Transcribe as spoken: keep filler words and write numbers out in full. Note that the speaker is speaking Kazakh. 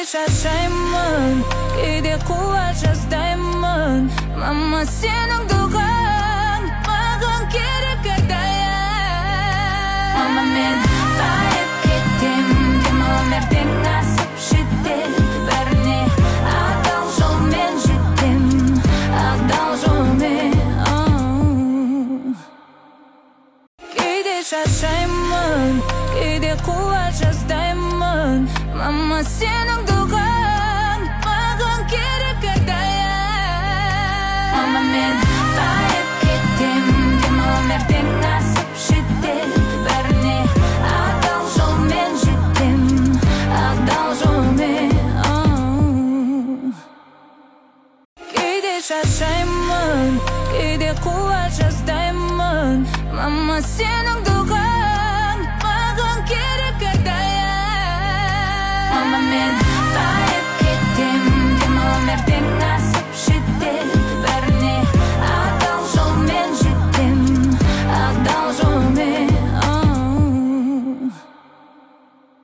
шаршаймын, кейде қуат жаздаймын. Мама, сенің дұғаң маған керек әрдайым. Мама, мен байып кеттім, демалам ертең асып жетер. Бәріне адал жолмен жеттім, адал жолмен. Кейде шаршаймын, кейде қуат жаздаймын. Мама, сенің дұғаң маған керек әрдайым. Мама, мен байып кеттім, демалам ертең асып жетер. Бәріне адал жолмен жеттім, адал жолмен. Кейде шаршаймын, кейде қуат жаздаймын. Мама, сенің